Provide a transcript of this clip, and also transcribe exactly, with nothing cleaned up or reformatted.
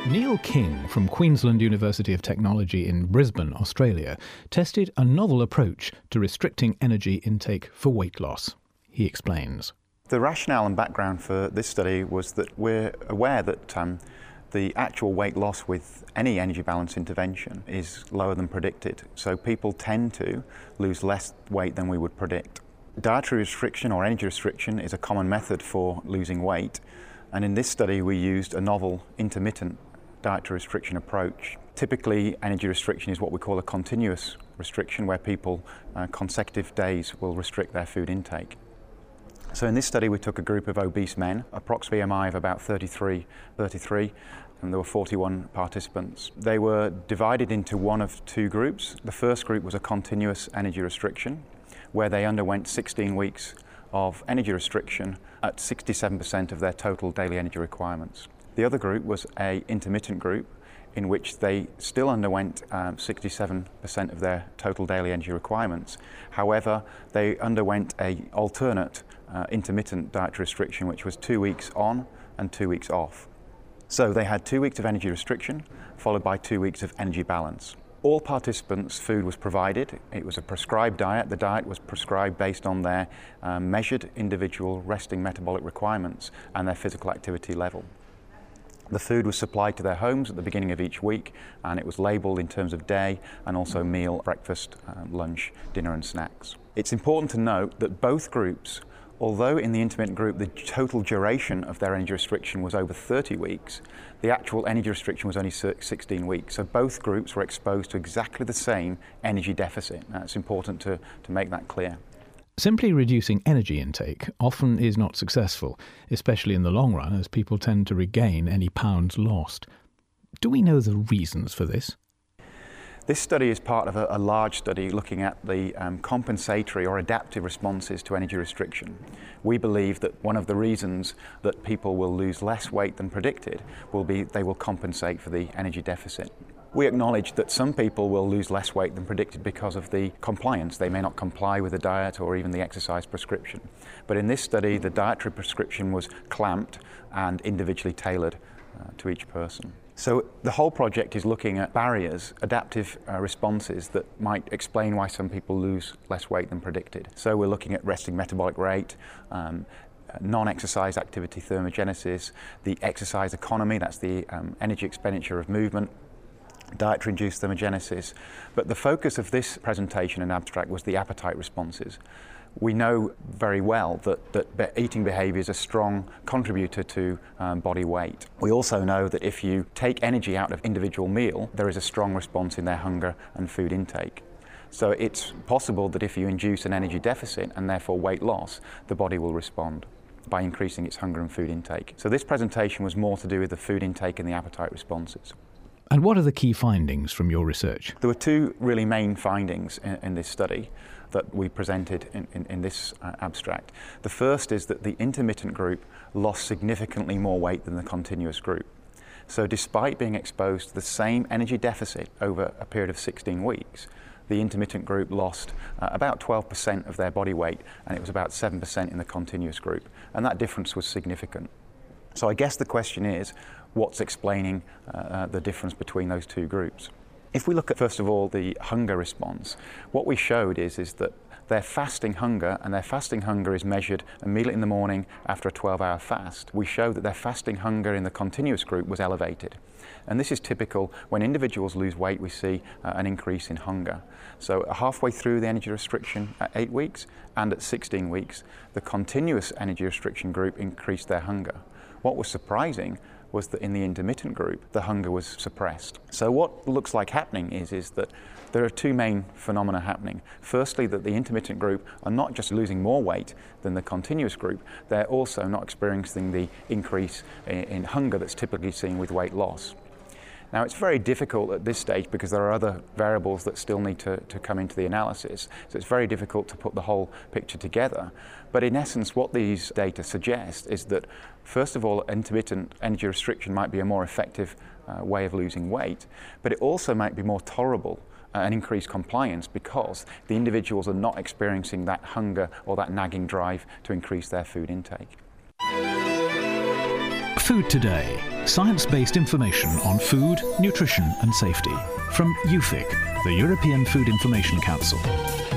Neil King from Queensland University of Technology in Brisbane, Australia, tested a novel approach to restricting energy intake for weight loss. He explains. The rationale and background for this study was that we're aware that um, the actual weight loss with any energy balance intervention is lower than predicted. So people tend to lose less weight than we would predict. Dietary restriction or energy restriction is a common method for losing weight. And in this study we used a novel intermittent dietary restriction approach. Typically, energy restriction is what we call a continuous restriction, where people uh, consecutive days will restrict their food intake. So in this study we took a group of obese men, approx B M I of about thirty-three, thirty-three, and there were forty-one participants. They were divided into one of two groups. The first group was a continuous energy restriction, where they underwent sixteen weeks of energy restriction at sixty-seven percent of their total daily energy requirements. The other group was an intermittent group in which they still underwent um, sixty-seven percent of their total daily energy requirements. However, they underwent an alternate uh, intermittent dietary restriction, which was two weeks on and two weeks off. So they had two weeks of energy restriction followed by two weeks of energy balance. All participants' food was provided. It was a prescribed diet. The diet was prescribed based on their um, measured individual resting metabolic requirements and their physical activity level. The food was supplied to their homes at the beginning of each week, and it was labelled in terms of day and also meal, breakfast, um, lunch, dinner and snacks. It's important to note that both groups, although in the intermittent group the total duration of their energy restriction was over thirty weeks, the actual energy restriction was only sixteen weeks. So both groups were exposed to exactly the same energy deficit. Now, it's important to, to make that clear. Simply reducing energy intake often is not successful, especially in the long run, as people tend to regain any pounds lost. Do we know the reasons for this? This study is part of a, a large study looking at the um, compensatory or adaptive responses to energy restriction. We believe that one of the reasons that people will lose less weight than predicted will be they will compensate for the energy deficit. We acknowledge that some people will lose less weight than predicted because of the compliance. They may not comply with the diet or even the exercise prescription. But in this study, the dietary prescription was clamped and individually tailored uh, to each person. So the whole project is looking at barriers, adaptive uh, responses that might explain why some people lose less weight than predicted. So we're looking at resting metabolic rate, um, non-exercise activity thermogenesis, the exercise economy, that's the um, energy expenditure of movement, dietary-induced thermogenesis. But the focus of this presentation and abstract was the appetite responses. We know very well that, that eating behaviour is a strong contributor to um, body weight. We also know that if you take energy out of individual meal, there is a strong response in their hunger and food intake. So it's possible that if you induce an energy deficit and therefore weight loss, the body will respond by increasing its hunger and food intake. So this presentation was more to do with the food intake and the appetite responses. And what are the key findings from your research? There were two really main findings in, in this study that we presented in, in, in this uh, abstract. The first is that the intermittent group lost significantly more weight than the continuous group. So despite being exposed to the same energy deficit over a period of sixteen weeks, the intermittent group lost uh, about twelve percent of their body weight, and it was about seven percent in the continuous group. And that difference was significant. So I guess the question is, what's explaining uh, the difference between those two groups? If we look at, first of all, the hunger response, what we showed is, is that their fasting hunger, and their fasting hunger is measured immediately in the morning after a twelve hour fast, we showed that their fasting hunger in the continuous group was elevated. And this is typical. When individuals lose weight, we see uh, an increase in hunger. So halfway through the energy restriction at eight weeks and at sixteen weeks, the continuous energy restriction group increased their hunger. What was surprising was that in the intermittent group, the hunger was suppressed. So what looks like happening is, is that there are two main phenomena happening. Firstly, that the intermittent group are not just losing more weight than the continuous group, they're also not experiencing the increase in, in hunger that's typically seen with weight loss. Now, it's very difficult at this stage because there are other variables that still need to, to come into the analysis. So it's very difficult to put the whole picture together. But in essence, what these data suggest is that, first of all, intermittent energy restriction might be a more effective uh, way of losing weight, but it also might be more tolerable uh, and increase compliance because the individuals are not experiencing that hunger or that nagging drive to increase their food intake. Food Today. Science-based information on food, nutrition and safety. From EUFIC, the European Food Information Council.